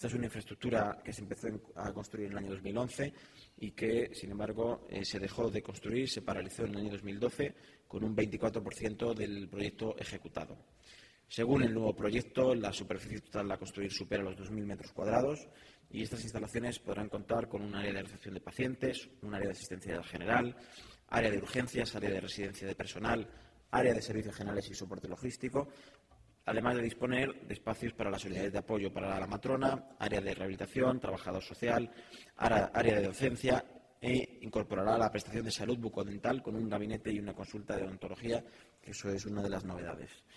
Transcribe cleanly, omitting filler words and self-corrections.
Esta es una infraestructura que se empezó a construir en el año 2011 y que, sin embargo, se dejó de construir, se paralizó en el año 2012 con un 24% del proyecto ejecutado. Según el nuevo proyecto, la superficie total a construir supera los 2.000 metros cuadrados y estas instalaciones podrán contar con un área de recepción de pacientes, un área de asistencia general, área de urgencias, área de residencia de personal, área de servicios generales y soporte logístico, además de disponer de espacios para las unidades de apoyo para la matrona, área de rehabilitación, trabajador social, área de docencia e incorporará la prestación de salud bucodental con un gabinete y una consulta de odontología, que eso es una de las novedades.